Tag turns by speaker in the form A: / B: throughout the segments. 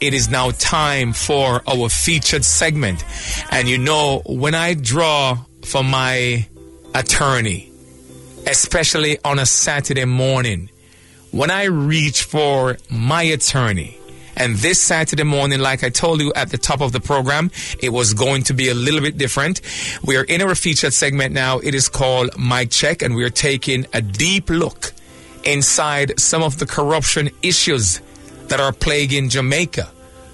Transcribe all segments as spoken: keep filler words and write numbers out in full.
A: it is now time for our featured segment. And you know, when I draw for my attorney, especially on a Saturday morning, when I reach for my attorney, and this Saturday morning, like I told you at the top of the program, it was going to be a little bit different. We are in our featured segment now. It is called Mic Check, and we are taking a deep look inside some of the corruption issues that are plaguing Jamaica.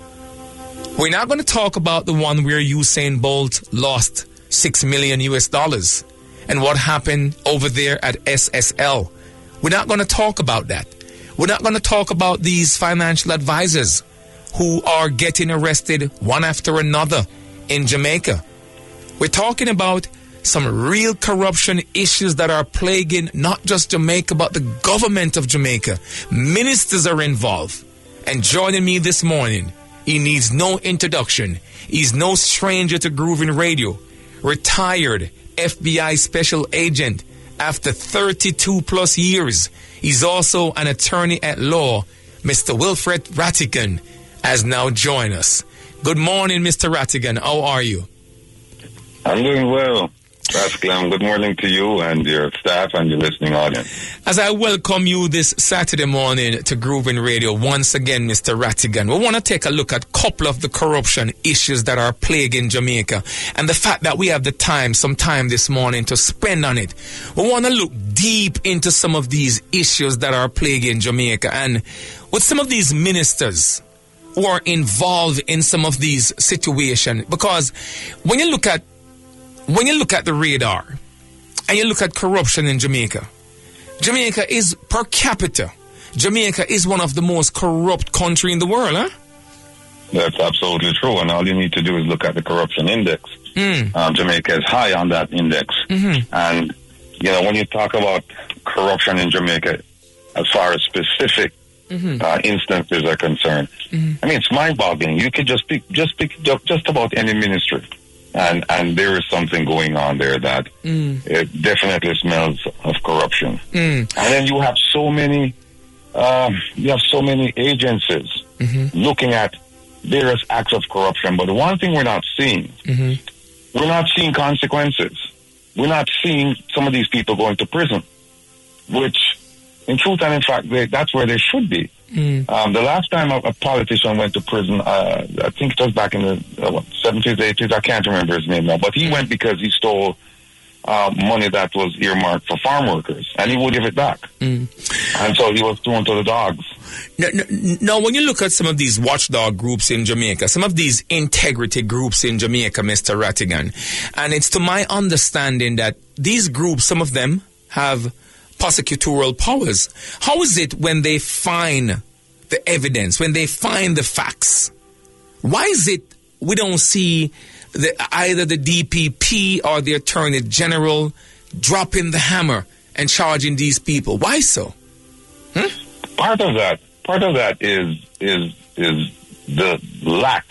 A: We're not going to talk about the one where Usain Bolt lost six million U S dollars and what happened over there at S S L. We're not going to talk about that. We're not going to talk about these financial advisors who are getting arrested one after another in Jamaica. We're talking about some real corruption issues that are plaguing not just Jamaica, but the government of Jamaica. Ministers are involved. And joining me this morning, he needs no introduction. He's no stranger to Groovin Radio. Retired F B I special agent after thirty-two plus years. He's also an attorney at law. Mister Wilfred Rattigan has now joined us. Good morning, Mister Rattigan. How are you?
B: I'm doing well, Rasclam. Good morning to you and your staff and your listening audience.
A: As I welcome you this Saturday morning to Groovin Radio, once again, Mister Rattigan, we want to take a look at a couple of the corruption issues that are plaguing Jamaica and the fact that we have the time, some time this morning to spend on it. We want to look deep into some of these issues that are plaguing Jamaica and with some of these ministers who are involved in some of these situations. Because when you look at when you look at the radar and you look at corruption in Jamaica, Jamaica is per capita. Jamaica is one of the most corrupt country in the world, huh?
B: That's absolutely true. And all you need to do is look at the corruption index. Mm. Um, Jamaica is high on that index. Mm-hmm. And, you know, when you talk about corruption in Jamaica, as far as specific mm-hmm. uh, instances are concerned, mm-hmm. I mean, it's mind-boggling. You could just pick, just pick just about any ministry. And and there is something going on there that mm. it definitely smells of corruption. Mm. And then you have so many, um, you have so many agencies mm-hmm. looking at various acts of corruption. But the one thing we're not seeing, mm-hmm. we're not seeing consequences. We're not seeing some of these people going to prison, which, in truth and in fact, they, that's where they should be. Mm. Um, the last time a, a politician went to prison, uh, I think it was back in the uh, what, seventies, eighties, I can't remember his name now, but he went because he stole uh, money that was earmarked for farm workers, and he would give it back. Mm. And so he was thrown to the dogs.
A: Now, now, when you look at some of these watchdog groups in Jamaica, some of these integrity groups in Jamaica, Mister Rattigan, and it's to my understanding that these groups, some of them have prosecutorial powers. How is it when they find the evidence, when they find the facts? Why is it we don't see the, either the D P P or the Attorney General dropping the hammer and charging these people? Why so? Hmm?
B: Part of that, part of that is is is the lack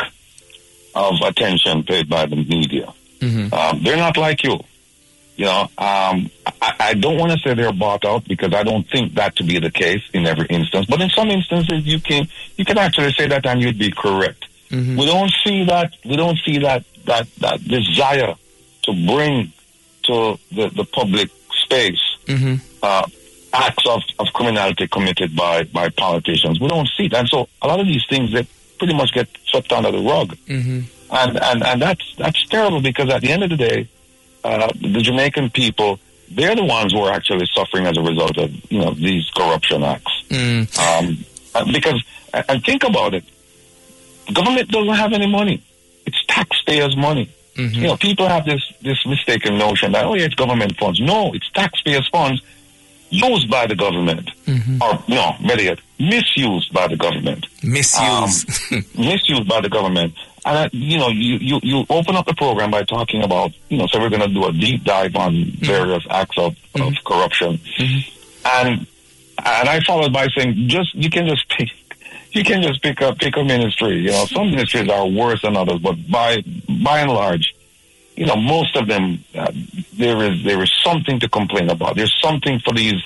B: of attention paid by the media. Mm-hmm. Um, they're not like you. You know, um, I, I don't want to say they're bought out because I don't think that to be the case in every instance. But in some instances, you can you can actually say that and you'd be correct. Mm-hmm. We don't see that. We don't see that that that desire to bring to the, the public space mm-hmm. uh, acts of, of criminality committed by, by politicians. We don't see that. And so a lot of these things that pretty much get swept under the rug, mm-hmm. and and and that's that's terrible because at the end of the day. Uh, the Jamaican people, they're the ones who are actually suffering as a result of, you know, these corruption acts. Mm. Um, because, and think about it, government doesn't have any money. It's taxpayers' money. Mm-hmm. You know, people have this, this mistaken notion that, oh yeah, it's government funds. No, it's taxpayers' funds used by the government. Mm-hmm. Or, no, better yet, misused by the government.
A: Misuse.
B: Um, misused by the government. And, uh, you know, you, you, you open up the program by talking about, you know, so we're going to do a deep dive on mm-hmm. various acts of, mm-hmm. of corruption. Mm-hmm. And and I followed by saying, just you can just pick, you can just pick a, pick a ministry. You know, some ministries are worse than others, but by by and large, you know, most of them, uh, there is there is something to complain about. There's something for these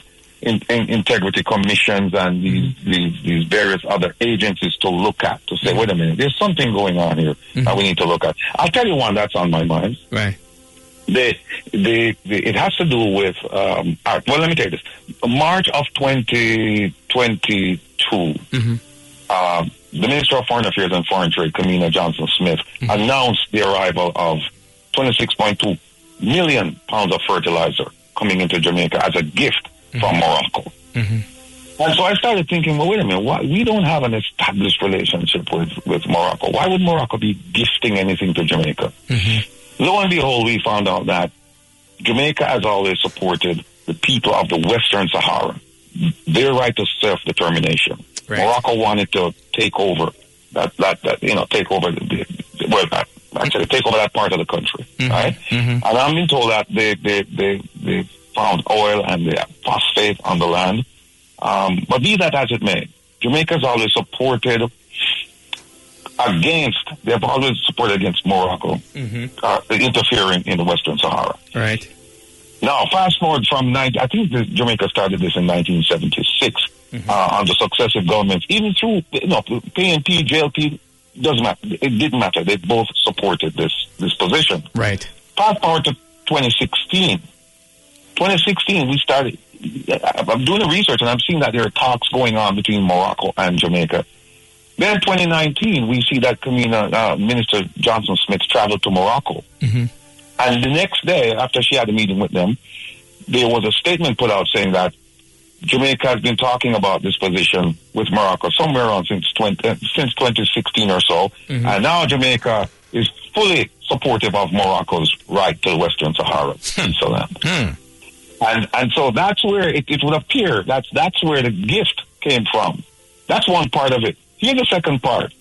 B: in, in integrity commissions and these, mm-hmm. these these various other agencies to look at, to say, mm-hmm. wait a minute, there's something going on here mm-hmm. that we need to look at. I'll tell you one that's on my mind.
A: Right.
B: The, the, the, it has to do with, um, all right, well, let me tell you this. March of twenty twenty-two, mm-hmm. uh, the Minister of Foreign Affairs and Foreign Trade, Kamina Johnson-Smith, mm-hmm. announced the arrival of twenty-six point two million pounds of fertilizer coming into Jamaica as a gift mm-hmm. from Morocco. Mm-hmm. And so I started thinking, well, wait a minute, why, we don't have an established relationship with, with Morocco. Why would Morocco be gifting anything to Jamaica? Mm-hmm. Lo and behold, we found out that Jamaica has always supported the people of the Western Sahara, their right to self-determination. Right. Morocco wanted to take over that, that, that you know, take over the, the well, that, actually take over that part of the country, mm-hmm. right? Mm-hmm. And I'm being told that they, they, they, they found oil and they have phosphate on the land. Um, but be that as it may, Jamaica's always supported against, they've always supported against Morocco mm-hmm. uh, interfering in the Western Sahara.
A: Right.
B: Now, fast forward from, nineteen, I think this, Jamaica started this in nineteen seventy-six mm-hmm. uh, under successive governments, even through, you know, P N P, J L P, doesn't matter. It didn't matter. They both supported this, this position.
A: Right.
B: Fast forward to twenty sixteen. twenty sixteen, we started, I'm doing the research and I'm seeing that there are talks going on between Morocco and Jamaica. Then in twenty nineteen, we see that Kamina, uh, Minister Johnson-Smith traveled to Morocco. Mm-hmm. And the next day, after she had a meeting with them, there was a statement put out saying that Jamaica has been talking about this position with Morocco somewhere around since twenty, uh, since twenty sixteen or so. Mm-hmm. And now Jamaica is fully supportive of Morocco's right to the Western Sahara piece of land. Mm. And, and so that's where it, it would appear, that's, that's where the gift came from. That's one part of it. Here's the second part.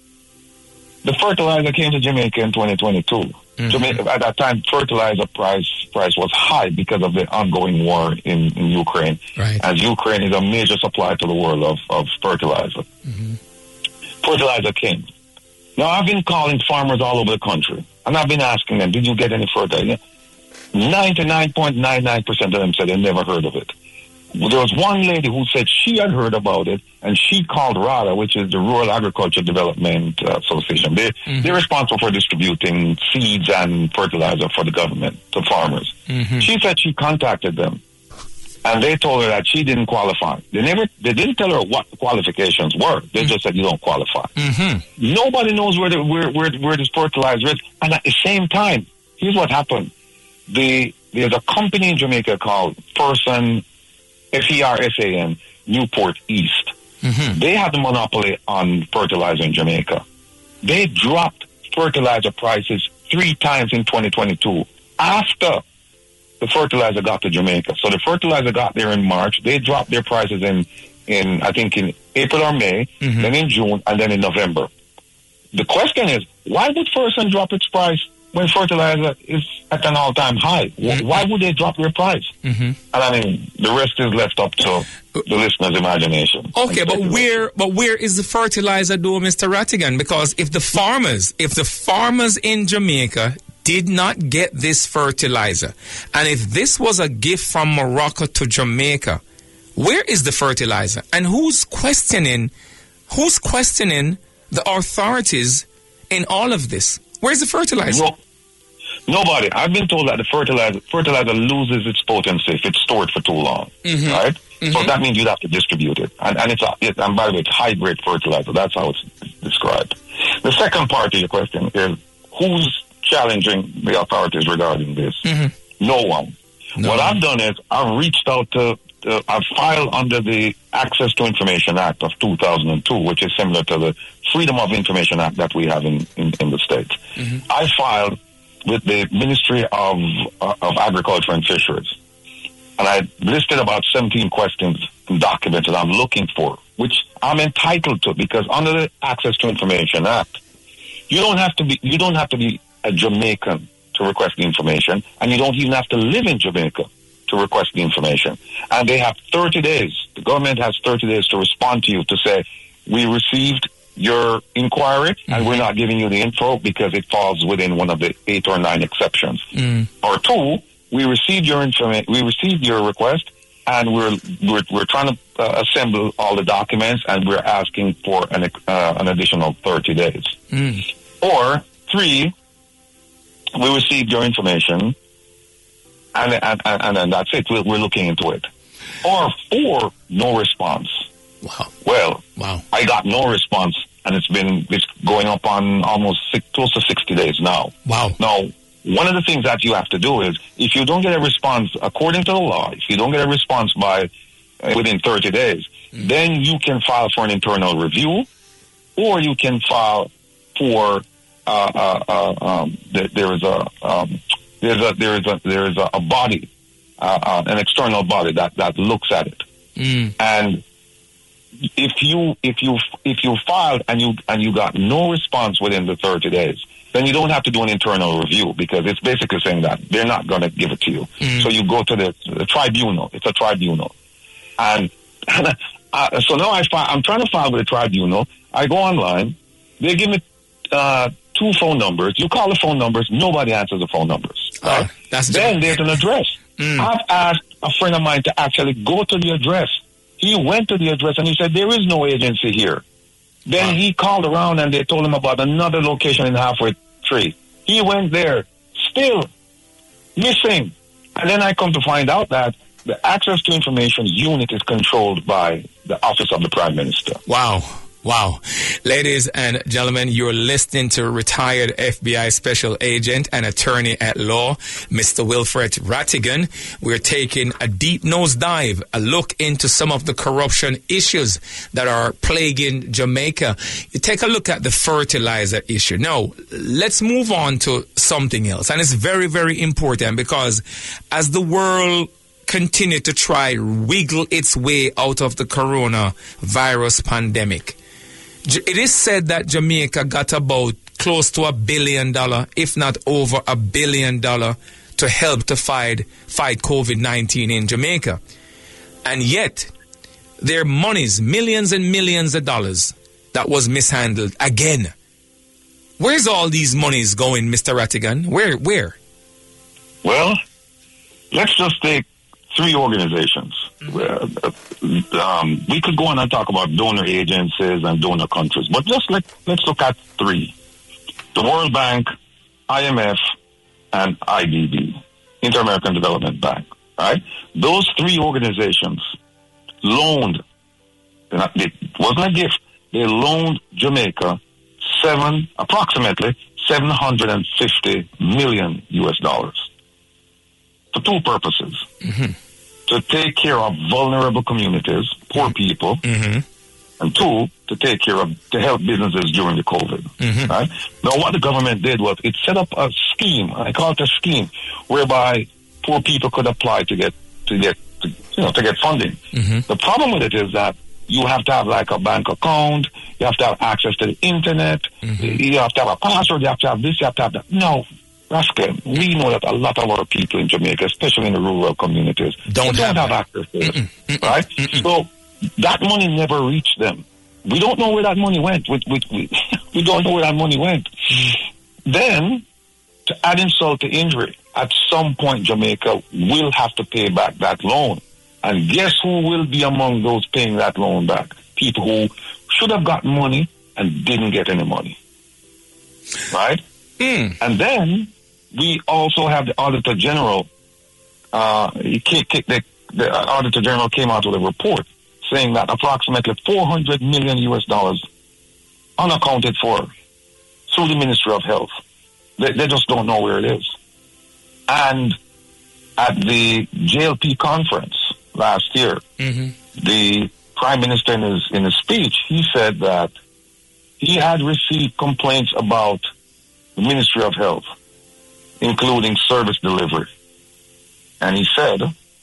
B: The fertilizer came to Jamaica in twenty twenty-two. Mm-hmm. Jamaica, at that time, fertilizer price price was high because of the ongoing war in, in Ukraine.
A: Right.
B: As Ukraine is a major supplier to the world of, of fertilizer. Mm-hmm. Fertilizer came. Now, I've been calling farmers all over the country, and I've been asking them, did you get any fertilizer? ninety-nine point nine nine percent of them said they never heard of it. Well, there was one lady who said she had heard about it, and she called RADA, which is the Rural Agriculture Development uh, Association. They, mm-hmm. They're responsible for distributing seeds and fertilizer for the government to farmers. Mm-hmm. She said she contacted them, and they told her that she didn't qualify. They never, they didn't tell her what the qualifications were. They mm-hmm. just said you don't qualify. Mm-hmm. Nobody knows where, the, where, where, where this fertilizer is. And at the same time, here's what happened. The, there's a company in Jamaica called Fersan, F E R S A N, Newport East. Mm-hmm. They have the monopoly on fertilizer in Jamaica. They dropped fertilizer prices three times in twenty twenty-two after the fertilizer got to Jamaica. So the fertilizer got there in March. They dropped their prices in, in I think, in April or May, mm-hmm. then in June, and then in November. The question is, why would Fersan drop its price when fertilizer is at an all-time high? Mm-hmm. Why would they drop their price? Mm-hmm. And I mean, the rest is left up to the listener's imagination.
A: Okay, but where, but where is the fertilizer, though, Mister Rattigan? Because if the farmers, if the farmers in Jamaica did not get this fertilizer, and if this was a gift from Morocco to Jamaica, where is the fertilizer? And who's questioning, who's questioning the authorities in all of this? Where's the fertilizer?
B: No, nobody. I've been told that the fertilizer fertilizer loses its potency if it's stored for too long, mm-hmm. right? Mm-hmm. So that means you'd have to distribute it. And, and it's a, it, and by the way, it's high-grade fertilizer. That's how it's described. The second part of your question is, who's challenging the authorities regarding this? Mm-hmm. No one. No what one. I've done is I've reached out to, to, I've filed under the Access to Information Act of two thousand two, which is similar to the Freedom of Information Act that we have in, in, in the States. Mm-hmm. I filed with the Ministry of, uh, of Agriculture and Fisheries. And I listed about seventeen questions and documents that I'm looking for, which I'm entitled to because under the Access to Information Act, you don't have to be, you don't have to be a Jamaican to request the information, and you don't even have to live in Jamaica to request the information. And they have thirty days. The government has thirty days to respond to you to say, we received your inquiry, mm-hmm. and we're not giving you the info because it falls within one of the eight or nine exceptions. Mm. Or two, we received your information, we received your request, and we're we're we're trying to uh, assemble all the documents, and we're asking for an uh, an additional thirty days.
A: Mm.
B: Or three, we received your information, and and and, and that's it. We're, we're looking into it. Or four, no response.
A: Wow.
B: Well,
A: wow.
B: I got no response, and it's been it's going up on almost six, close to sixty days now.
A: Wow.
B: Now, one of the things that you have to do is, if you don't get a response according to the law, if you don't get a response by uh, within thirty days, mm. then you can file for an internal review, or you can file for uh, uh, uh, um, th- there is a um, there's a there is a there is a, a body, uh, uh, an external body that, that looks at it,
A: mm.
B: and if you if you if you filed and you and you got no response within the thirty days, then you don't have to do an internal review, because it's basically saying that they're not going to give it to you.
A: Mm.
B: So you go to the, the tribunal. It's a tribunal, and uh, so now I fi- I'm trying to file with the tribunal. I go online. They give me uh, two phone numbers. You call the phone numbers. Nobody answers the phone numbers. Right?
A: Oh, that's
B: then there's an address.
A: Mm.
B: I've asked a friend of mine to actually go to the address. He went to the address and he said, there is no agency here. Then wow. he called around and they told him about another location in Halfway Tree. He went there, still missing. And then I come to find out that the Access to Information unit is controlled by the Office of the Prime Minister.
A: Wow. Wow. Ladies and gentlemen, you're listening to retired F B I special agent and attorney at law, Mister Wilfred Rattigan. We're taking a deep nose dive, a look into some of the corruption issues that are plaguing Jamaica. You take a look at the fertilizer issue. Now, let's move on to something else. And it's very, very important, because as the world continue to try wiggle its way out of the coronavirus pandemic, it is said that Jamaica got about close to a billion dollar, if not over a billion dollar, to help to fight fight COVID nineteen in Jamaica. And yet, their monies, millions and millions of dollars, that was mishandled again. Where's all these monies going, Mister Rattigan? Where? Where?
B: Well, let's just take three organizations. Mm-hmm. Uh, um, we could go on and talk about donor agencies and donor countries, but just let, let's look at three. The World Bank, I M F, and I D B, Inter-American Development Bank. Right? Those three organizations loaned, it wasn't a gift, they loaned Jamaica seven, approximately seven hundred fifty million U S dollars. For two purposes.
A: Mm-hmm.
B: To take care of vulnerable communities, poor people,
A: mm-hmm.
B: and two, to take care of, to help businesses during the COVID.
A: Mm-hmm.
B: Right? Now, what the government did was it set up a scheme, I call it a scheme, whereby poor people could apply to get, to get, to, you know, to get funding.
A: Mm-hmm.
B: The problem with it is that you have to have like a bank account, you have to have access to the internet, mm-hmm. you have to have a password, you have to have this, you have to have that. No. Rascal, we know that a lot of our people in Jamaica, especially in the rural communities,
A: don't,
B: don't
A: have,
B: have access to it,
A: mm-mm, mm-mm,
B: right?
A: Mm-mm.
B: So that money never reached them. We don't know where that money went. We, we, we, we don't know where that money went. Mm-hmm. Then, to add insult to injury, at some point Jamaica will have to pay back that loan. And guess who will be among those paying that loan back? People who should have gotten money and didn't get any money. Right?
A: Mm.
B: And then we also have the Auditor General. Uh, the, the Auditor General came out with a report saying that approximately four hundred million U S dollars unaccounted for through the Ministry of Health. They, they just don't know where it is. And at the J L P conference last year,
A: mm-hmm.
B: the Prime Minister in his, in his speech, he said that he had received complaints about the Ministry of Health, including service delivery. And he said,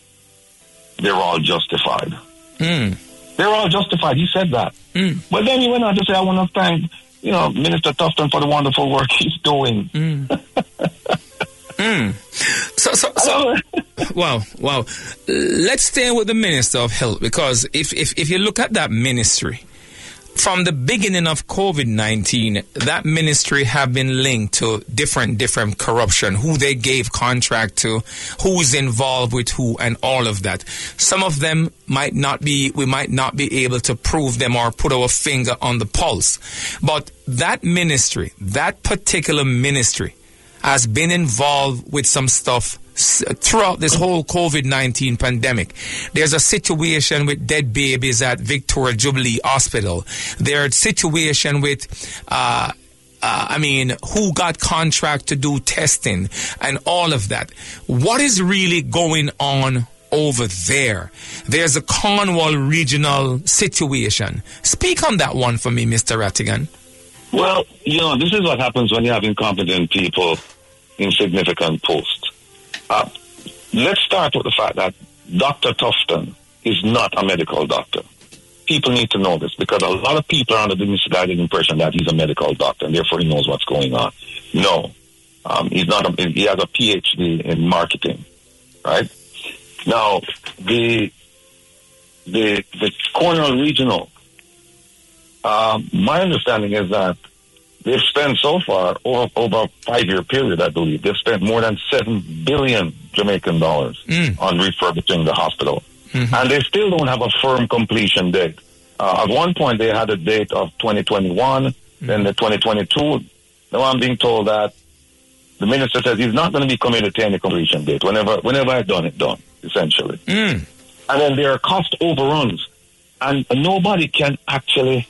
B: they're all justified.
A: Mm.
B: They're all justified. He said that.
A: Mm.
B: But then he went on to say, I want to thank, you know, Minister Tufton for the wonderful work he's doing.
A: Mm. mm. So, so, so wow, wow. Let's stay with the Minister of Health, because if, if, if you look at that ministry, from the beginning of COVID nineteen, that ministry have been linked to different, different corruption, who they gave contract to, who is involved with who, and all of that. Some of them might not be, we might not be able to prove them or put our finger on the pulse. But that ministry, that particular ministry, has been involved with some stuff throughout this whole COVID nineteen pandemic. There's a situation with dead babies at Victoria Jubilee Hospital. There's a situation with, uh, uh, I mean, who got contract to do testing and all of that. What is really going on over there? There's a Cornwall regional situation. Speak on that one for me, Mister Rattigan.
B: Well, you know, this is what happens when you have incompetent people in significant posts. Uh, let's start with the fact that Doctor Tufton is not a medical doctor. People need to know this because a lot of people are under the misguided impression that he's a medical doctor and therefore he knows what's going on. No, um, he's not. A, he has a P H D in marketing, right? Now, the the the Cornwall Regional. Uh, my understanding is that they've spent so far, over, over a five-year period, I believe, they've spent more than seven billion Jamaican dollars mm. on refurbishing the hospital. Mm-hmm. And they still don't have a firm completion date. Uh, at one point, they had a date of twenty twenty-one, mm-hmm. then the twenty twenty-two. Now I'm being told that the minister says he's not going to be committed to any completion date. Whenever whenever I've done it, done, essentially. Mm. And then there are cost overruns. And nobody can actually...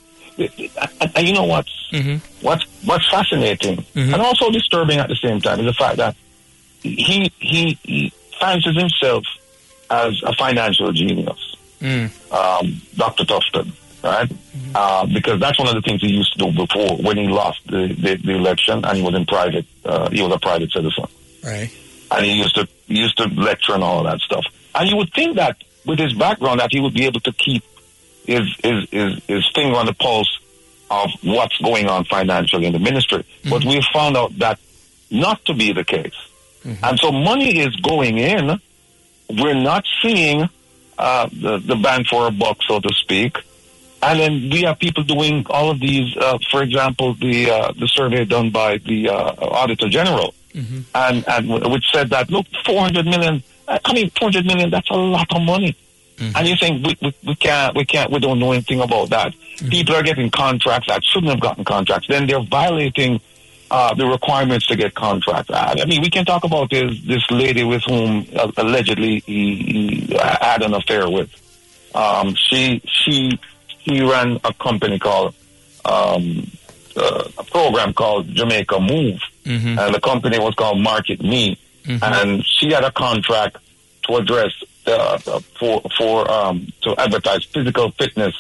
B: And you know what's mm-hmm. what's what's fascinating mm-hmm. and also disturbing at the same time is the fact that he he, he fancies himself as a financial genius, mm. um, Doctor Tufton, right? Mm-hmm. Uh, because that's one of the things he used to do before when he lost the, the, the election and he was in private. Uh, he was a private citizen,
A: right?
B: And he used to he used to lecture and all of that stuff. And you would think that with his background that he would be able to keep Is, is is is finger on the pulse of what's going on financially in the ministry. Mm-hmm. But we found out that not to be the case. Mm-hmm. And so money is going in. We're not seeing uh, the, the bang for a buck, so to speak. And then we have people doing all of these, uh, for example, the uh, the survey done by the uh, Auditor General, mm-hmm. and, and which said that, look, four hundred million, I mean, four hundred million, that's a lot of money. Mm-hmm. And you think we, we, we can't, we can't, we don't know anything about that. Mm-hmm. People are getting contracts that shouldn't have gotten contracts. Then they're violating uh, the requirements to get contracts. I mean, we can talk about this this lady with whom uh, allegedly he, he had an affair with. Um, she she he ran a company called um, uh, a program called Jamaica Move, mm-hmm. and the company was called Market Me, mm-hmm. and she had a contract to address. Uh, for for um, to advertise physical fitness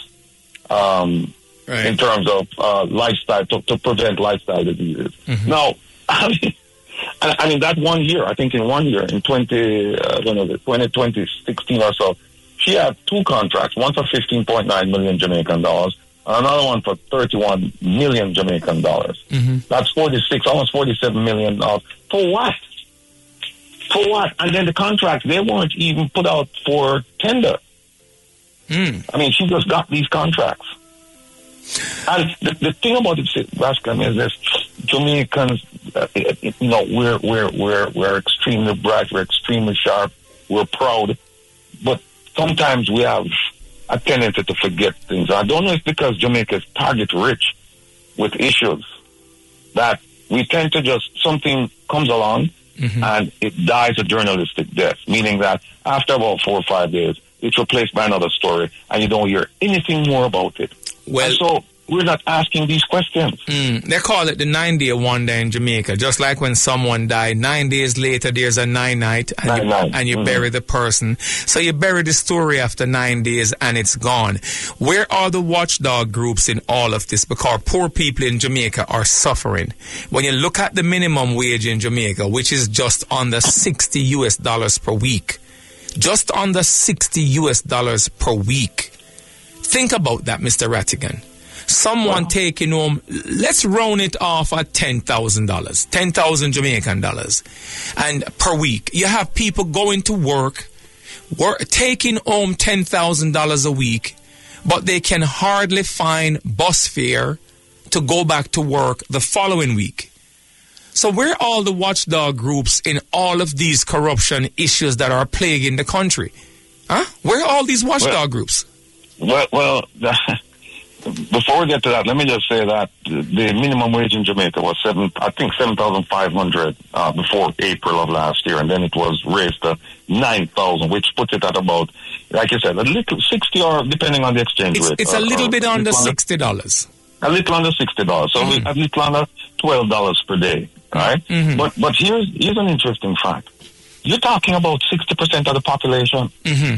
B: um, right. in terms of uh, lifestyle to, to prevent lifestyle diseases. Mm-hmm. Now, I mean, I mean that one year, I think in one year in twenty, uh, when was it, twenty sixteen or so, she had two contracts, one for fifteen point nine million Jamaican dollars, and another one for thirty-one million Jamaican dollars. Mm-hmm. That's forty-six, almost forty-seven million dollars. For what? For what? And then the contracts, they weren't even put out for tender. Mm. I mean, she just got these contracts. And the, the thing about it, Rascom, is this: Jamaicans, uh, you know, we're we're we're we're extremely bright, we're extremely sharp, we're proud, but sometimes we have a tendency to forget things. I don't know if it's because Jamaica is target rich with issues that we tend to just something comes along. Mm-hmm. And it dies a journalistic death, meaning that after about four or five days, it's replaced by another story, and you don't hear anything more about it. Well, and so we're not asking these questions.
A: Mm, they call it the nine-day wonder in Jamaica. Just like when someone died, nine days later, there's a nine-night, and nine you, night. and you mm-hmm. bury the person. So you bury the story after nine days, and it's gone. Where are the watchdog groups in all of this? Because poor people in Jamaica are suffering. When you look at the minimum wage in Jamaica, which is just under sixty U S dollars per week, just under sixty U S dollars per week. Think about that, Mister Rattigan. Someone wow. taking home, let's round it off at ten thousand dollars, ten thousand Jamaican dollars, and per week. You have people going to work, work taking home ten thousand dollars a week, but they can hardly find bus fare to go back to work the following week. So where are all the watchdog groups in all of these corruption issues that are plaguing the country? Huh? Where are all these watchdog
B: well,
A: groups?
B: Well, well before we get to that, let me just say that the minimum wage in Jamaica was seven, I think seven thousand five hundred uh, before April of last year, and then it was raised to nine thousand, which puts it at about, like you said, a little sixty or depending on the exchange
A: it's,
B: rate.
A: It's
B: uh,
A: a little bit under
B: little
A: sixty dollars.
B: A little under sixty dollars, so mm-hmm. a little under twelve dollars per day, right? Mm-hmm. But but here's here's an interesting fact. You're talking about sixty percent of the population. Mm-hmm.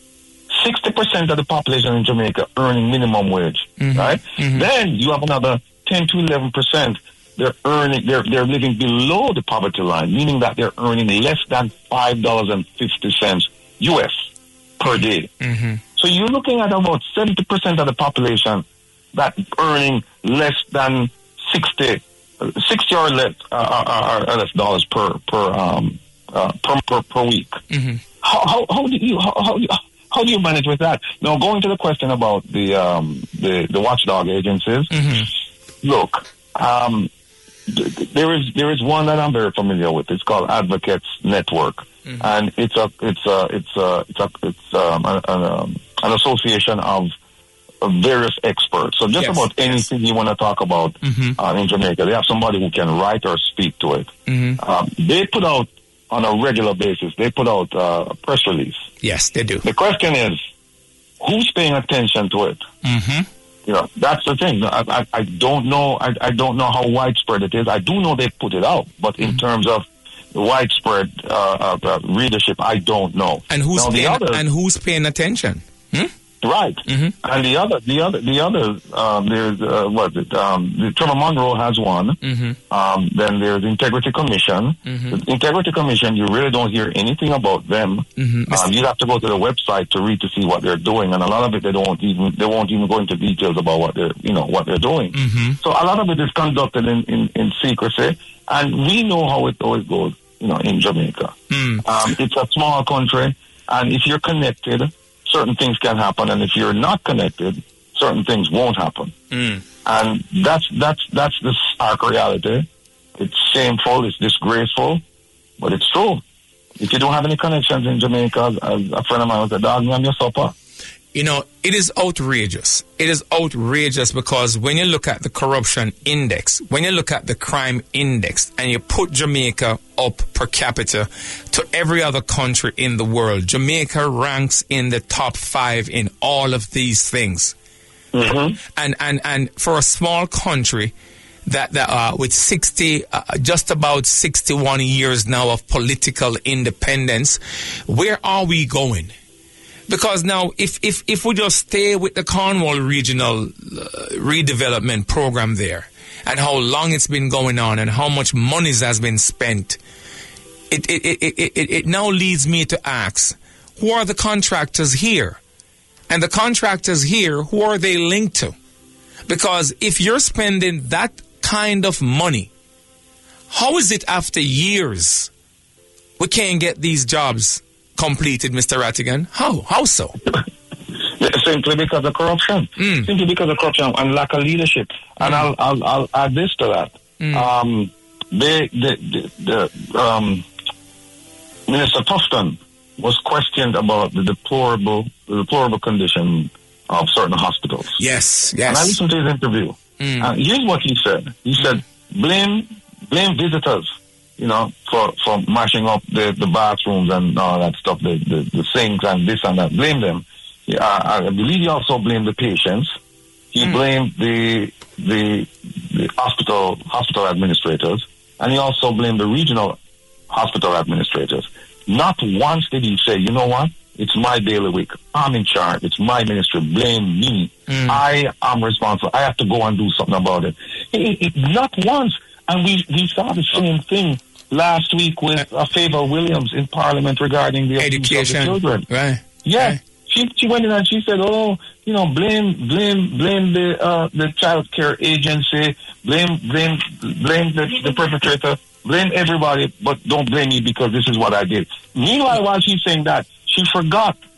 B: sixty percent of the population in Jamaica earning minimum wage, mm-hmm. right? Mm-hmm. Then you have another ten to eleven percent. They're earning, they're they're living below the poverty line, meaning that they're earning less than five dollars and fifty cents U S per day. Mm-hmm. So you're looking at about seventy percent of the population that earning less than sixty, sixty or less, uh, or less dollars per per um uh, per, per per week. Mm-hmm. How, how how do you how, how How do you manage with that? Now, going to the question about the um, the, the watchdog agencies, mm-hmm. look, um, th- there is there is one that I'm very familiar with. It's called Advocates Network, mm-hmm. and it's a it's a it's a it's a, it's um, an, um, an association of, of various experts. So just yes, about anything yes. you want to talk about mm-hmm. uh, in Jamaica, they have somebody who can write or speak to it. Mm-hmm. Um, they put out on a regular basis. They put out uh, a press release.
A: Yes, they do.
B: The question is, who's paying attention to it? Mm-hmm. You know, that's the thing. I, I, I don't know. I, I don't know how widespread it is. I do know they put it out, but mm-hmm. in terms of widespread uh, uh, readership, I don't know.
A: And who's
B: now,
A: paying?
B: Others,
A: and who's paying attention? Hmm?
B: Right. Mm-hmm. And the other, the other, the other, um, there's, uh, what is it? Um, the Trevor Monroe has one. Mm-hmm. Um, then there's Integrity Commission. Mm-hmm. The Integrity Commission, you really don't hear anything about them. Mm-hmm. Um, you have to go to the website to read to see what they're doing. And a lot of it, they don't even, they won't even go into details about what they're, you know, what they're doing. Mm-hmm. So a lot of it is conducted in, in, in secrecy. And we know how it always goes, you know, in Jamaica. Mm. Um, it's a small country. And if you're connected, certain things can happen, and if you're not connected, certain things won't happen. Mm. And that's that's that's the stark reality. It's shameful, it's disgraceful, but it's true. If you don't have any connections in Jamaica, as a friend of mine was a dog, I'm your supper.
A: You know, it is outrageous. It is outrageous because when you look at the corruption index, when you look at the crime index, and you put Jamaica up per capita to every other country in the world, Jamaica ranks in the top five in all of these things. Mm-hmm. And, and, and for a small country that, that uh, with sixty, uh, just about sixty-one years now of political independence, where are we going? Because now, if, if, if we just stay with the Cornwall Regional uh, Redevelopment Program there, and how long it's been going on, and how much money has been spent, it it, it, it, it it now leads me to ask, who are the contractors here? And the contractors here, who are they linked to? Because if you're spending that kind of money, how is it after years we can't get these jobs completed, Mister Rattigan? How? How so?
B: Simply because of corruption. Mm. Simply because of corruption and lack of leadership. And mm. I'll, I'll I'll add this to that. Mm. Um, they, the the, the um, Minister Tufton was questioned about the deplorable the deplorable condition of certain hospitals.
A: Yes, yes.
B: And I listened to his interview. Mm. And here's what he said. He mm. said, blame blame visitors. You know, for, for mashing up the, the bathrooms and all that stuff, the, the, the sinks and this and that. Blame them. Yeah, I, I believe he also blamed the patients. He mm. blamed the, the the hospital hospital administrators, and he also blamed the regional hospital administrators. Not once did he say, you know what? It's my bailiwick. I'm in charge. It's my ministry. Blame me. Mm. I am responsible. I have to go and do something about it. it, it not once. And we, we saw the same thing last week with uh, Favor Williams in Parliament regarding the
A: education
B: of the children.
A: Right.
B: Yeah.
A: Right.
B: She she went in and she said, oh, you know, blame blame blame the uh, the child care agency, blame blame blame the, the perpetrator, blame everybody, but don't blame me because this is what I did. Meanwhile, while she's saying that, she forgot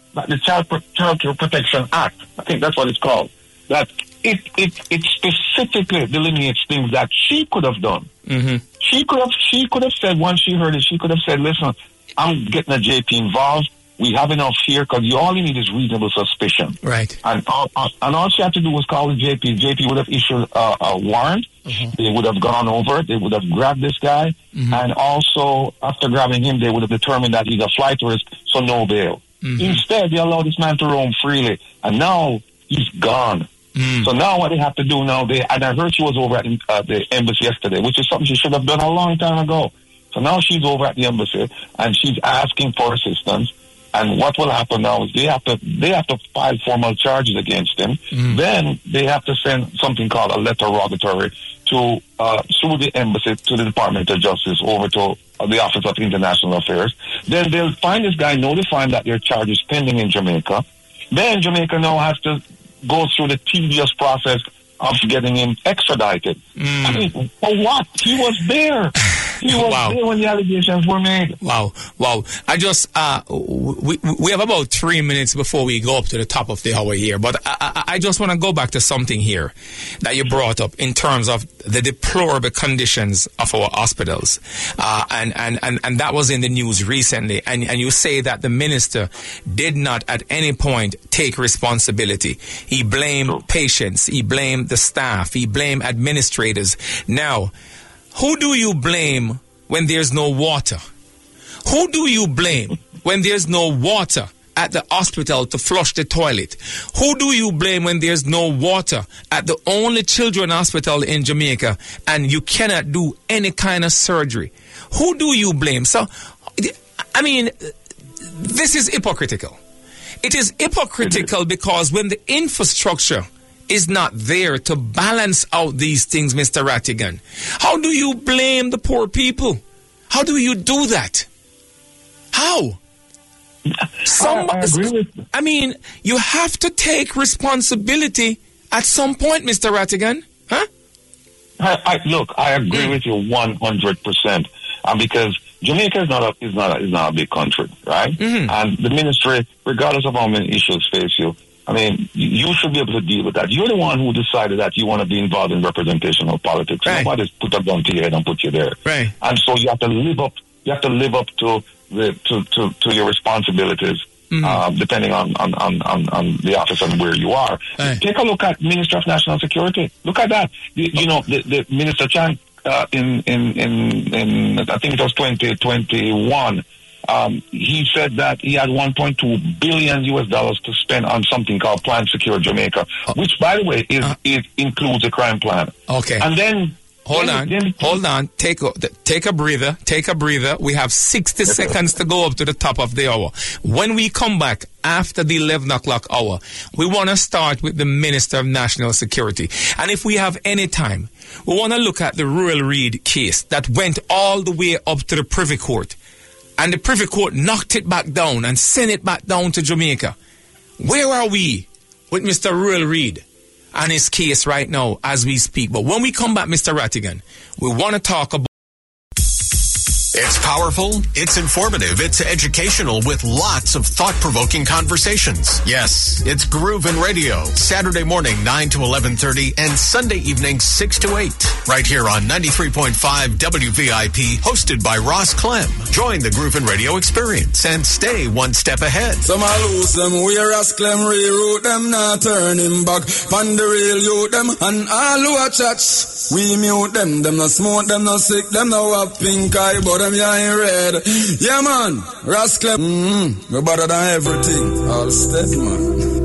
B: that the Child, Pro- Child Protection Act, I think that's what it's called, that it, it, it specifically delineates things that she could have done.
A: Mm-hmm.
B: She could have she could have said, once she heard it, she could have said, listen, I'm getting a J P involved. We have enough here because you all you need is reasonable suspicion.
A: Right.
B: And all, and all she had to do was call the J P. J P would have issued a, a warrant. Mm-hmm. They would have gone over. They would have grabbed this guy. Mm-hmm. And also, after grabbing him, they would have determined that he's a flight risk, so no bail. Mm-hmm. Instead, they allowed this man to roam freely. And now he's gone. Mm. So now what they have to do now, they and I heard she was over at uh, the embassy yesterday, which is something she should have done a long time ago. So now she's over at the embassy and she's asking for assistance. And what will happen now is they have to they have to file formal charges against him. Mm. Then they have to send something called a letter rogatory to uh, through the embassy to the Department of Justice over to uh, the Office of International Affairs. Then they'll find this guy, notify him that their charge is pending in Jamaica. Then Jamaica now has to go through the tedious process of getting him extradited. Mm. I mean, for what? He was there. He was wow. there when the allegations were made.
A: Wow, wow. I just, uh, we we have about three minutes before we go up to the top of the hour here, but I, I, I just want to go back to something here that you brought up in terms of the deplorable conditions of our hospitals. Uh, and, and, and, and that was in the news recently. And, and you say that the minister did not at any point take responsibility. He blamed patients. He blamed the staff. He blamed administrators. Now, who do you blame when there's no water? Who do you blame when there's no water at the hospital to flush the toilet? Who do you blame when there's no water at the only children's hospital in Jamaica and you cannot do any kind of surgery? Who do you blame? So, I mean, this is hypocritical. It is hypocritical because when the infrastructure is not there to balance out these things, Mister Rattigan, how do you blame the poor people? How do you do that? How? Some,
B: I, I agree with you.
A: I mean, you have to take responsibility at some point, Mister Rattigan. Huh?
B: I, I, look, I agree mm. with you one hundred percent. Um, because Jamaica is not a is not a, is not a big country, right? Mm-hmm. And the ministry, regardless of how many issues face you, I mean, you should be able to deal with that. You're the one who decided that you want to be involved in representational politics.
A: Right.
B: Nobody's put a gun to your head and put you there.
A: Right.
B: And so you have to live up. You have to live up to the to to, to your responsibilities, mm-hmm. uh, depending on, on, on, on, on the office and where you are. Right. Take a look at Minister of National Security. Look at that. You, you know, the, the Minister Chan uh, in, in in in I think it was twenty twenty-one. Um, he said that he had one point two billion U S dollars to spend on something called Plan Secure Jamaica, oh. which, by the way, is, uh. it includes a crime plan.
A: Okay.
B: And then...
A: Hold
B: then,
A: on,
B: then,
A: hold on. Take a, take a breather, take a breather. We have sixty seconds to go up to the top of the hour. When we come back after the eleven o'clock hour, we want to start with the Minister of National Security. And if we have any time, we want to look at the Ruel Reid case that went all the way up to the Privy Court. And the Privy Court knocked it back down and sent it back down to Jamaica. Where are we with Mister Ruel Reid and his case right now as we speak? But when we come back, Mister Rattigan, we want to talk about...
C: It's powerful, it's informative, it's educational with lots of thought-provoking conversations. Yes, it's Groovin' Radio, Saturday morning nine to eleven thirty and Sunday evening six to eight. Right here on ninety-three point five W V I P, hosted by Ross Clem. Join the Groovin' Radio experience and stay one step ahead.
D: Some are lose them, we Ross Clem reroute them, not turning back. Pan the real you them, and all who are chats. We mute them, them no smoke, them no sick, them no have pink eye, but them yeah in red. Yeah man, Ross Clem, mm-hmm. we're better than everything. All steady man.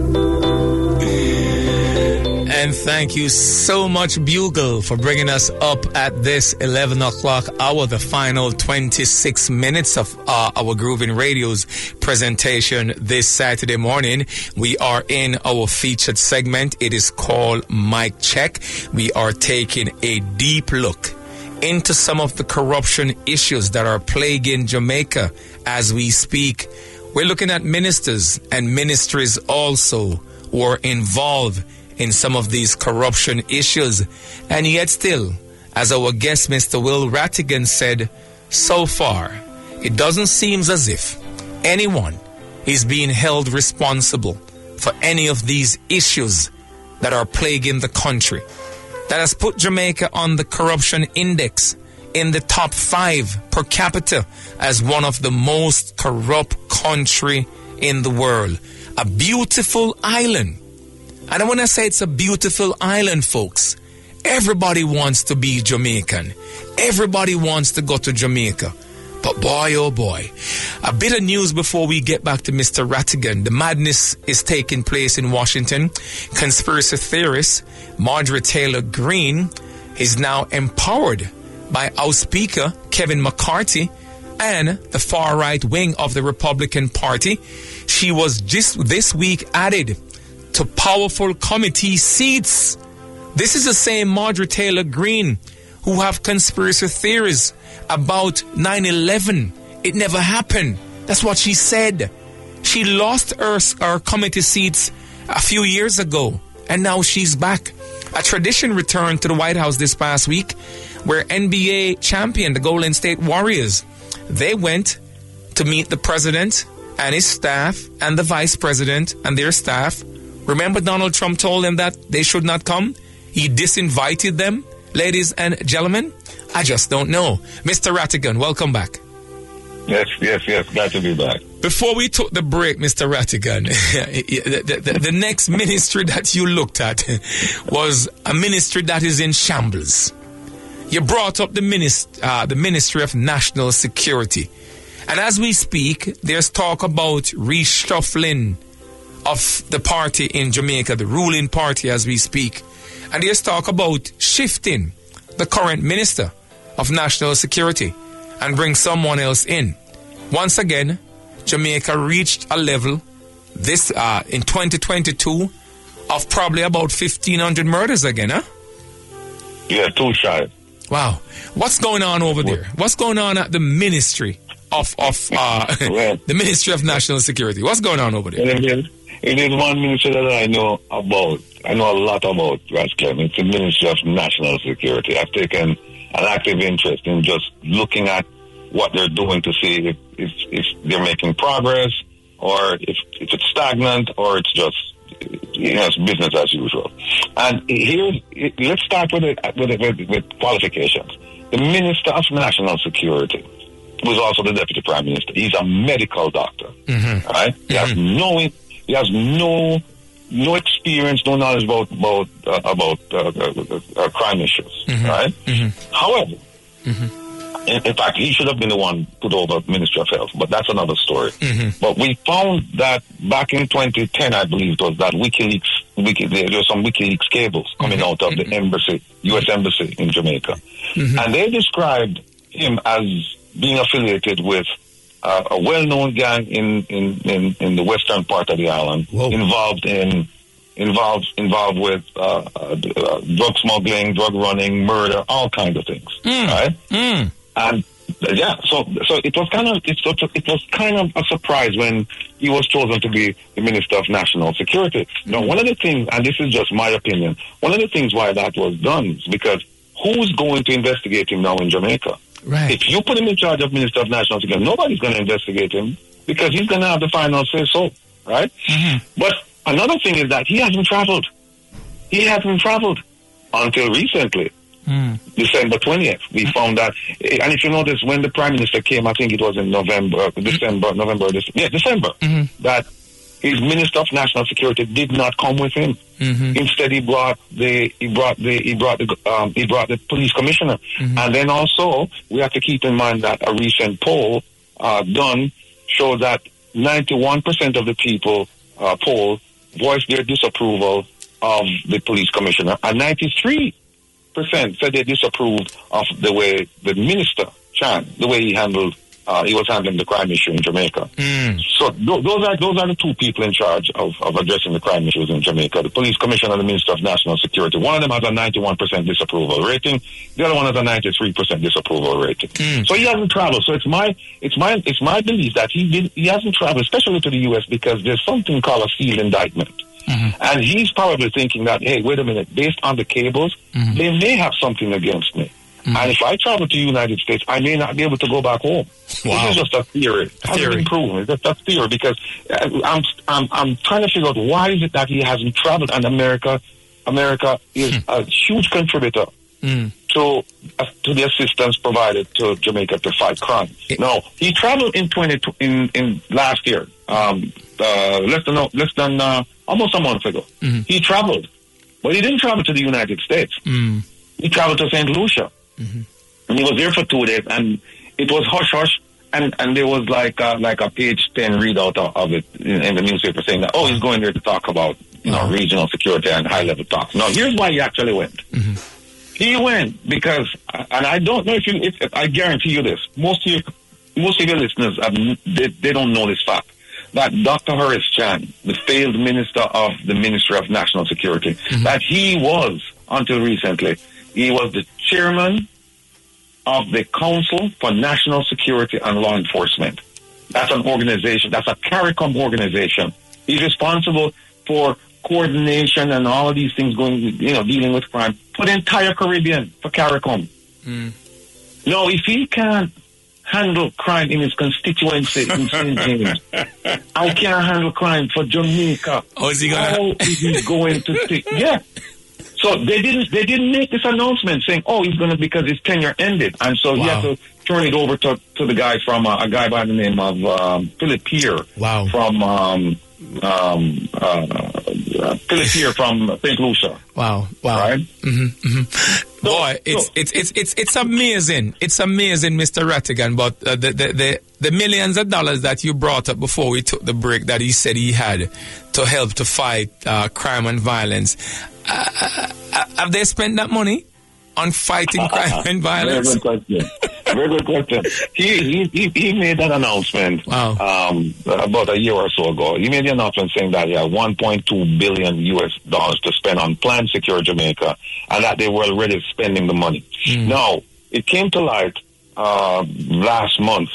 A: And thank you so much, Bugle, for bringing us up at this eleven o'clock hour, the final twenty-six minutes of uh, our Groovin' Radio's presentation this Saturday morning. We are in our featured segment. It is called Mic Check. We are taking a deep look into some of the corruption issues that are plaguing Jamaica as we speak. We're looking at ministers and ministries also who are involved in some of these corruption issues. And yet still, as our guest Mister Will Rattigan said, so far, it doesn't seem as if anyone is being held responsible for any of these issues that are plaguing the country, that has put Jamaica on the corruption index in the top five per capita as one of the most corrupt country in the world. A beautiful island. And when I say it's a beautiful island, folks, everybody wants to be Jamaican. Everybody wants to go to Jamaica. But boy, oh boy, a bit of news before we get back to Mister Rattigan. The madness is taking place in Washington. Conspiracy theorist Marjorie Taylor Greene is now empowered by House Speaker Kevin McCarthy and the far right wing of the Republican Party. She was just this week added to powerful committee seats. This is the same Marjorie Taylor Greene who have conspiracy theories about nine eleven. It never happened. That's what she said. She lost her, her committee seats a few years ago, and now she's back. A tradition returned to the White House this past week where N B A champion, the Golden State Warriors, they went to meet the president and his staff and the vice president and their staff. Remember, Donald Trump told them that they should not come? He disinvited them. Ladies and gentlemen, I just don't know. Mister Rattigan, welcome back.
B: Yes, yes, yes. Glad to be back.
A: Before we took the break, Mister Rattigan, the, the, the, the next ministry that you looked at was a ministry that is in shambles. You brought up the, minist- uh, the Ministry of National Security. And as we speak, there's talk about reshuffling of the party in Jamaica, the ruling party as we speak. And there's talk about shifting the current Minister of National Security and bring someone else in. Once again, Jamaica reached a level this uh, in twenty twenty-two of probably about fifteen hundred murders again, huh?
B: Yeah, too shy.
A: Wow. What's going on over there? What's going on at the Ministry of, of uh,
B: well,
A: the Ministry of National Security? What's going on over there?
B: It is, it is one ministry that I know about. I know a lot about, Rasclem. It's the Ministry of National Security. I've taken an active interest in just looking at what they're doing to see if, if, if they're making progress or if, if it's stagnant or it's just, you know, it's business as usual. And here's, let's start with it, with, it, with, with qualifications. The Minister of National Security was also the Deputy Prime Minister. He's a medical doctor, mm-hmm. right? He mm-hmm. has no, he has no, no experience, no knowledge about about uh, about uh, uh, uh, crime issues, mm-hmm. right? Mm-hmm. However, mm-hmm. in, in fact, he should have been the one put over Ministry of Health, but that's another story. Mm-hmm. But we found that back in twenty ten, I believe it was, that WikiLeaks, Wiki, there were some WikiLeaks cables coming mm-hmm. out of the embassy, U S Embassy in Jamaica, mm-hmm. and they described him as being affiliated with uh, a well-known gang in, in, in, in the western part of the island, Whoa. involved in involved involved with uh, uh, drug smuggling, drug running, murder, all kinds of things, mm. right? Mm. And uh, yeah, so so it was kind of it, it was kind of a surprise when he was chosen to be the Minister of National Security. Mm. Now, one of the things, and this is just my opinion, one of the things why that was done is because who's going to investigate him now in Jamaica? Right. If you put him in charge of Minister of National Security, nobody's going to investigate him because he's going to have the final say so, right? Mm-hmm. But another thing is that he hasn't traveled. He hasn't traveled until recently, mm. December twentieth. We mm-hmm. found that, and if you notice, when the Prime Minister came, I think it was in November, December, mm-hmm. November, December, yeah, December, mm-hmm. that his Minister of National Security did not come with him. Mm-hmm. Instead, he brought the he brought the he brought the um, he brought the police commissioner. Mm-hmm. And then also we have to keep in mind that a recent poll uh, done showed that ninety-one percent of the people uh, polled voiced their disapproval of the police commissioner, and ninety-three percent said they disapproved of the way the minister Chan, the way he handled. Uh, he was handling the crime issue in Jamaica. Mm. So th- those are those are the two people in charge of, of addressing the crime issues in Jamaica: the police commissioner and the Minister of National Security. One of them has a ninety-one percent disapproval rating. The other one has a ninety-three percent disapproval rating. Mm. So he hasn't traveled. So it's my it's my it's my belief that he did, he hasn't traveled, especially to the U S, because there's something called a sealed indictment. Mm-hmm. And he's probably thinking that, hey, wait a minute, based on the cables, mm-hmm. they may have something against me. Mm. And if I travel to the United States, I may not be able to go back home. Wow. This is just a theory. It hasn't been proven. It's just a theory because I'm, I'm, I'm trying to figure out why is it that he hasn't traveled, and America, America is mm. a huge contributor mm. to uh, to the assistance provided to Jamaica to fight crime. It, no, he traveled in twenty in in last year, um, uh, less than less than uh, almost a month ago. Mm-hmm. He traveled, but he didn't travel to the United States. Mm. He traveled to Saint Lucia. Mm-hmm. And he was there for two days, and it was hush hush, and, and there was like uh, like a page ten readout of, of it in, in the newspaper saying that, oh, he's going there to talk about you know uh-huh. regional security and high level talks. No, here's why he actually went. Mm-hmm. He went because, and I don't know if you, if, if I guarantee you this, most of your most of your listeners have, they, they don't know this fact that Doctor Horace Chan, the failed minister of the Ministry of National Security, mm-hmm. that he was until recently. He was the chairman of the Council for National Security and Law Enforcement. That's an organization. That's a CARICOM organization. He's responsible for coordination and all of these things going, you know, dealing with crime for the entire Caribbean, for CARICOM. Mm. No, if he can't handle crime in his constituency in Saint James, I can't handle crime for Jamaica.
A: Oh, is he gonna?
B: How is he going to take? Yeah. So they didn't they didn't make this announcement saying, oh, he's going to, because his tenure ended. And so wow. he had to turn it over to, to the guy from, uh, a guy by the name of um, Philip Peer.
A: Wow.
B: From, um, um, uh, uh, Philip Peer from Saint Lucia.
A: Wow, wow.
B: Right?
A: Mm-hmm, mm-hmm. So, Boy, it's, so. it's, it's, it's, it's amazing. It's amazing, Mister Rattigan, but uh, the, the, the, the millions of dollars that you brought up before we took the break that he said he had to help to fight uh, crime and violence, Uh, uh, have they spent that money on fighting crime and violence?
B: Very good question. Very good question. He, he he made that announcement
A: wow.
B: um, about a year or so ago. He made the announcement saying that he had one point two billion U S dollars to spend on Plan Secure Jamaica, and that they were already spending the money. Mm. Now, it came to light uh, last month.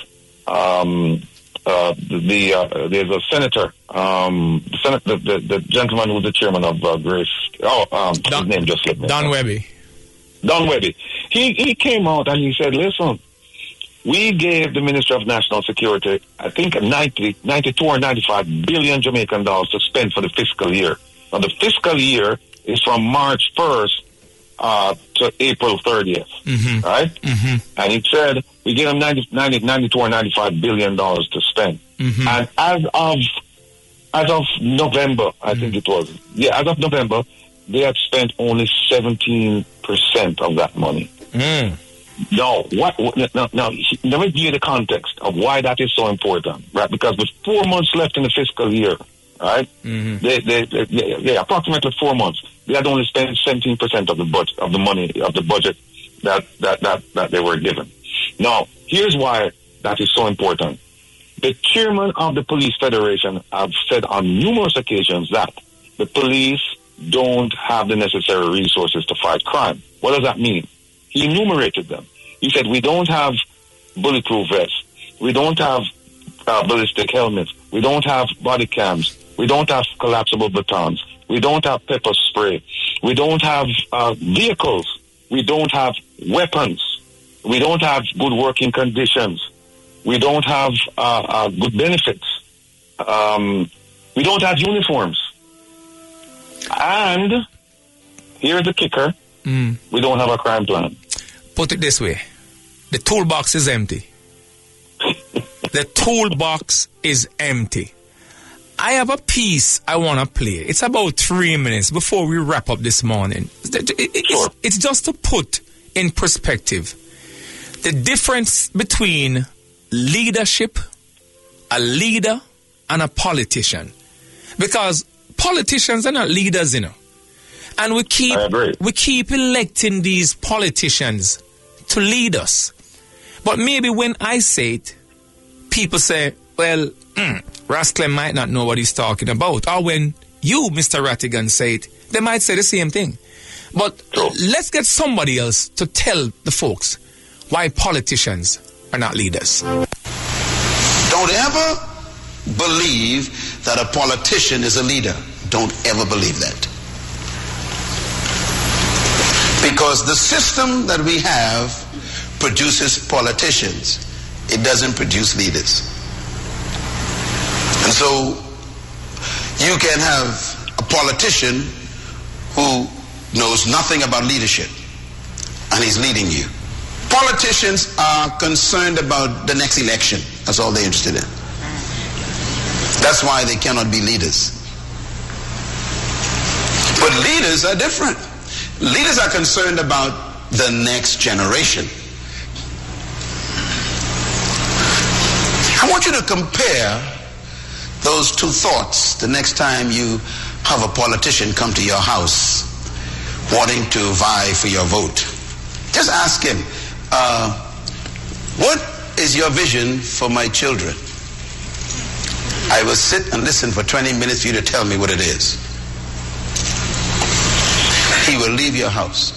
B: Um, Uh, the uh, there's a senator, um, the, Senate, the, the the gentleman who's the chairman of uh, Grace. Oh, um,
A: Don,
B: his name just slipped me.
A: Don Webby.
B: Don Webby. He he came out and he said, "Listen, we gave the Ministry of National Security, I think, ninety, ninety-two or ninety-five billion Jamaican dollars to spend for the fiscal year. Now the fiscal year is from March first uh, to April thirtieth, mm-hmm. right? Mm-hmm. And he said." We gave them ninety, ninety, ninety-two or ninety-five billion dollars to spend. Mm-hmm. And as of as of November, I mm-hmm. think it was, yeah, as of November, they had spent only seventeen percent of that money. Mm. No, what, what now, now, let me give you the context of why that is so important, right? Because with four months left in the fiscal year, right? Mm-hmm. They, they, they, they, they, approximately four months, they had only spent seventeen percent of the budget, of the money, of the budget that, that, that, that they were given. Now, here's why that is so important. The chairman of the Police Federation have said on numerous occasions that the police don't have the necessary resources to fight crime. What does that mean? He enumerated them. He said, we don't have bulletproof vests. We don't have uh, ballistic helmets. We don't have body cams. We don't have collapsible batons. We don't have pepper spray. We don't have uh, vehicles. We don't have weapons. We don't have good working conditions. We don't have uh, uh, good benefits. Um, we don't have uniforms. And here's the kicker. Mm. We don't have a crime plan.
A: Put it this way. The toolbox is empty. The toolbox is empty. I have a piece I want to play. It's about three minutes before we wrap up this morning. It's, it's just to put in perspective the difference between leadership, a leader, and a politician. Because politicians are not leaders, you know. And we keep we keep electing these politicians to lead us. But maybe when I say it, people say, well, mm, Rasclem might not know what he's talking about. Or when you, Mister Rattigan, say it, they might say the same thing. But let's get somebody else to tell the folks why politicians are not leaders.
E: Don't ever believe that a politician is a leader. Don't ever believe that. Because the system that we have produces politicians. It doesn't produce leaders. And so you can have a politician who knows nothing about leadership, and he's leading you. Politicians are concerned about the next election. That's all they're interested in. That's why they cannot be leaders. But leaders are different. Leaders are concerned about the next generation. I want you to compare those two thoughts the next time you have a politician come to your house wanting to vie for your vote. Just ask him, uh, what is your vision for my children? I will sit and listen for twenty minutes for you to tell me what it is. He will leave your house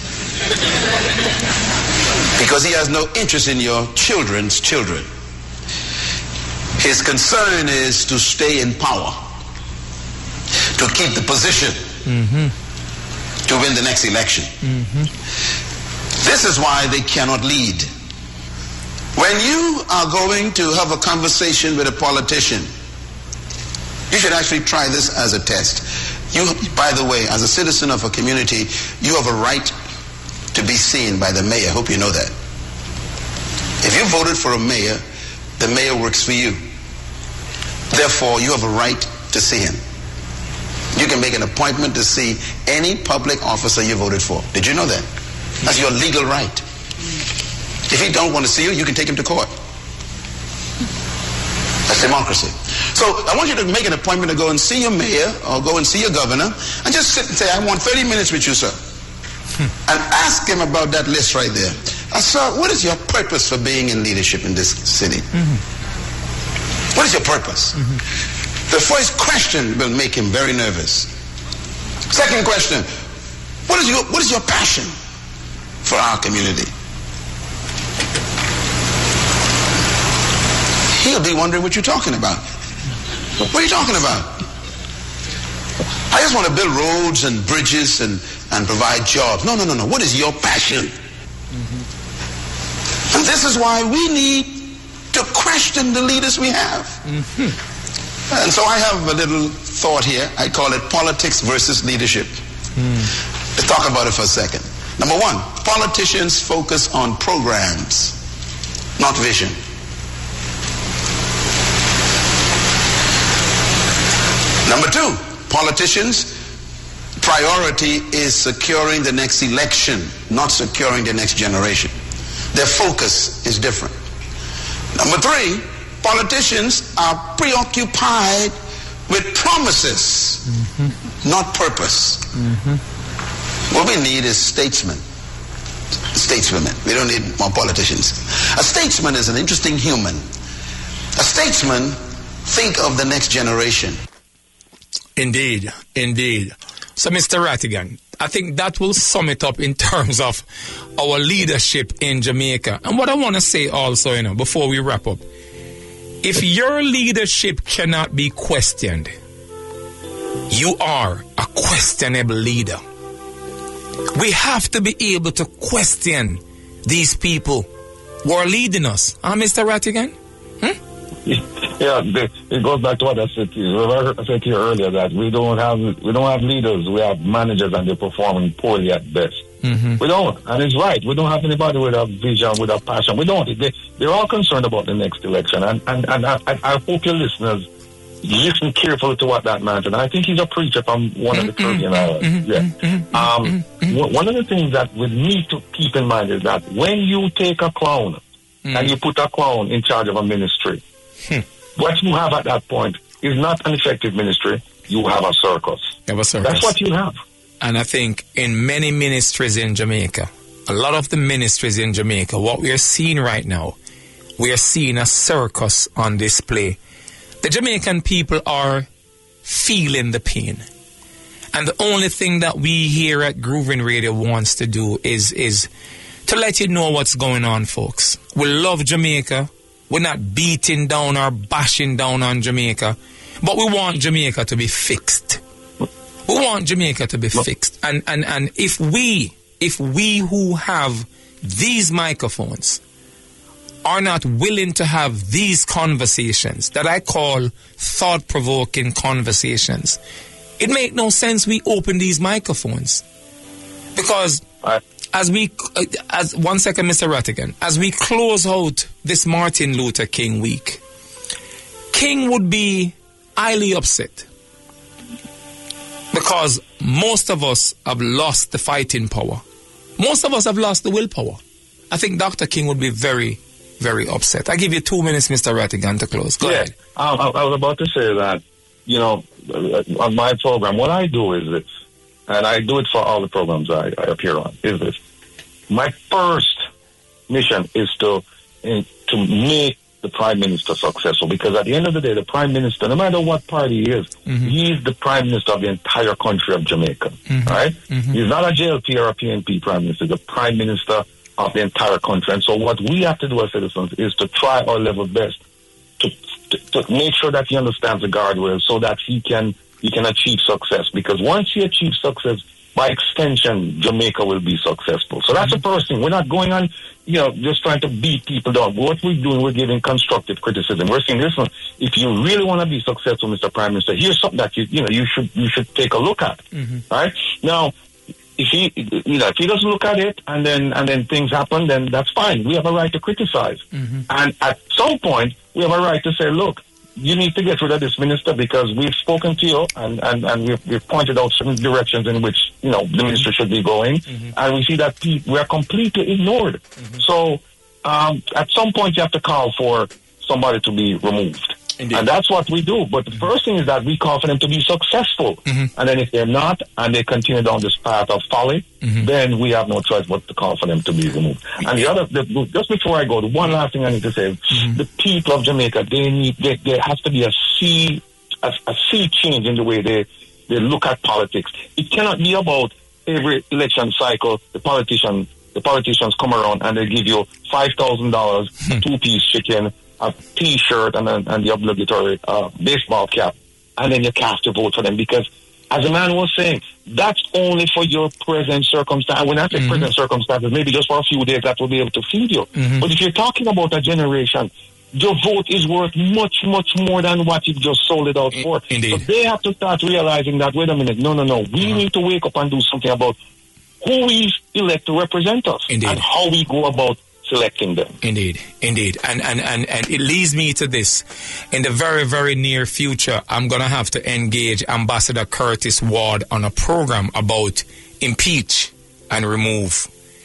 E: because he has no interest in your children's children. His concern is to stay in power, to keep the position, mm-hmm. to win the next election. Mm-hmm. This is why they cannot lead. When you are going to have a conversation with a politician, you should actually try this as a test. You, by the way, as a citizen of a community, you have a right to be seen by the mayor. I hope you know that. If you voted for a mayor, the mayor works for you. Therefore, you have a right to see him. You can make an appointment to see any public officer you voted for. Did you know that? That's your legal right. If he don't want to see you, you can take him to court. That's democracy. So I want you to make an appointment to go and see your mayor or go and see your governor and just sit and say, I want thirty minutes with you, sir. And ask him about that list right there. Uh, sir, what is your purpose for being in leadership in this city? Mm-hmm. What is your purpose? Mm-hmm. The first question will make him very nervous. Second question, what is your, what is your passion for our community? He'll be wondering what you're talking about. What are you talking about? I just want to build roads and bridges and, and provide jobs. No, no, no, no. What is your passion? Mm-hmm. And this is why we need to question the leaders we have. Mm-hmm. And so I have a little thought here. I call it politics versus leadership. Mm. Let's talk about it for a second. Number one, politicians focus on programs, not vision. Number two, politicians' priority is securing the next election, not securing the next generation. Their focus is different. Number three, politicians are preoccupied with promises, mm-hmm. not purpose. Mm-hmm. What we need is statesmen, stateswomen. We don't need more politicians. A statesman is an interesting human. A statesman think of the next generation.
A: Indeed, indeed. So, Mister Rattigan, I think that will sum it up in terms of our leadership in Jamaica. And what I want to say also, you know, before we wrap up, if your leadership cannot be questioned, you are a questionable leader. We have to be able to question these people who are leading us. Huh, Mister Rattigan? Hmm?
B: Yeah, it goes back to what I said to you. I said to you earlier that we don't have we don't have leaders. We have managers, and they're performing poorly at best. Mm-hmm. We don't, and it's right. We don't have anybody with a vision, with a passion. We don't. They, they're all concerned about the next election, and and, and I, I hope your listeners listen carefully to what that man said. I think he's a preacher from one of the Caribbean islands. Yeah. Um, one of the things that we need to keep in mind is that when you take a clown mm. and you put a clown in charge of a ministry, hmm. what you have at that point is not an effective ministry. You have a circus.
A: You have a circus.
B: That's what you have.
A: And I think in many ministries in Jamaica, a lot of the ministries in Jamaica, what we are seeing right now, we are seeing a circus on display. The Jamaican people are feeling the pain. And the only thing that we here at Groovin Radio wants to do is, is to let you know what's going on, folks. We love Jamaica. We're not beating down or bashing down on Jamaica. But we want Jamaica to be fixed. We want Jamaica to be fixed. And, and, and if we, if we who have these microphones are not willing to have these conversations that I call thought-provoking conversations, it makes no sense we open these microphones. Because
B: I-
A: as we, uh, as one second, Mister Rattigan, as we close out this Martin Luther King week, King would be highly upset because most of us have lost the fighting power. Most of us have lost the willpower. I think Doctor King would be very, very upset. I give you two minutes, Mister Rattigan, to close. Go
B: yeah,
A: ahead.
B: I, I was about to say that, you know, on my program, what I do is this, and I do it for all the programs I, I appear on, is this. My first mission is to in, to make the Prime Minister successful, because at the end of the day, the Prime Minister, no matter what party he is, mm-hmm. he's the Prime Minister of the entire country of Jamaica, mm-hmm. right? Mm-hmm. He's not a J L P or a P N P Prime Minister, he's the Prime Minister of the entire country. And so what we have to do as citizens is to try our level best to, to, to make sure that he understands the guardrails so that he can he can achieve success. Because once he achieves success, by extension, Jamaica will be successful. So that's mm-hmm. the first thing. We're not going on, you know, just trying to beat people down. What we're doing, we're giving constructive criticism. We're saying, listen, if you really want to be successful, Mister Prime Minister, here's something that you, you know, you should you should take a look at. Mm-hmm. Right now, if he, you know, if he doesn't look at it and then and then things happen, then that's fine. We have a right to criticize, mm-hmm. and at some point, we have a right to say, look, you need to get rid of this minister because we've spoken to you and, and, and we've, we've pointed out certain directions in which, you know, the minister should be going. Mm-hmm. And we see that pe- we are completely ignored. Mm-hmm. So um, at some point you have to call for somebody to be removed. Indeed. And that's what we do. But the mm-hmm. first thing is that we call for them to be successful. Mm-hmm. And then if they're not and they continue down this path of folly, mm-hmm. then we have no choice but to call for them to be removed. And the other, the, just before I go, the one last thing I need to say, mm-hmm. the people of Jamaica, they need, they, there has to be a sea, a, a sea change in the way they, they look at politics. It cannot be about every election cycle, the politician, the politicians come around and they give you five thousand dollars, a two-piece chicken, a T-shirt, and, a, and the obligatory uh, baseball cap, and then you cast your vote for them. Because, as the man was saying, that's only for your present circumstance. When I say mm-hmm. present circumstances, maybe just for a few days that will be able to feed you. Mm-hmm. But if you're talking about a generation, your vote is worth much, much more than what you've just sold it out for.
A: Indeed.
B: So they have to start realizing that, wait a minute, no, no, no, we uh-huh. need to wake up and do something about who we elect to represent us.
A: Indeed.
B: And how we go about selecting them.
A: Indeed, indeed. And, and, and, and it leads me to this. In the very, very near future, I'm going to have to engage Ambassador Curtis Ward on a program about impeach and remove.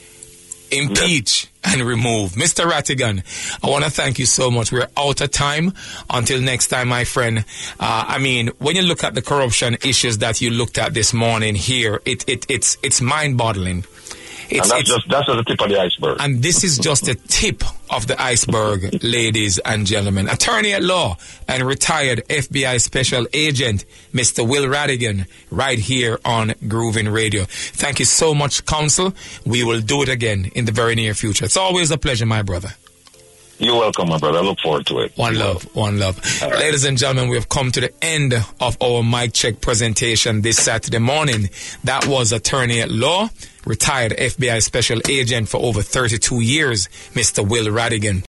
A: Impeach yep. and remove. Mister Rattigan, I want to thank you so much. We're out of time. Until next time, my friend. Uh, I mean, when you look at the corruption issues that you looked at this morning here, it, it it's it's mind-boggling. It's,
B: and that's
A: it's,
B: just that's just the tip of the iceberg.
A: And this is just the tip of the iceberg, ladies and gentlemen. Attorney at law and retired F B I Special Agent, Mister Will Rattigan, right here on Groovin Radio. Thank you so much, Counsel. We will do it again in the very near future. It's always a pleasure, my brother.
B: You're welcome, my brother. I look forward to it.
A: One
B: You're
A: love,
B: welcome.
A: one love. Right. Ladies and gentlemen, we have come to the end of our mic check presentation this Saturday morning. That was attorney at law, retired F B I Special Agent for over thirty-two years, Mister Will Rattigan.